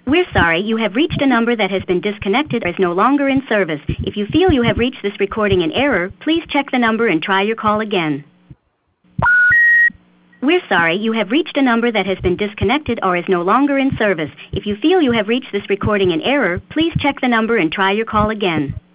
We're sorry, you have reached a number that has been disconnected or is no longer in service. If you feel you have reached this recording in error, please check the number and try your call again. We're sorry, you have reached a number that has been disconnected or is no longer in service. If you feel you have reached this recording in error, please check the number and try your call again.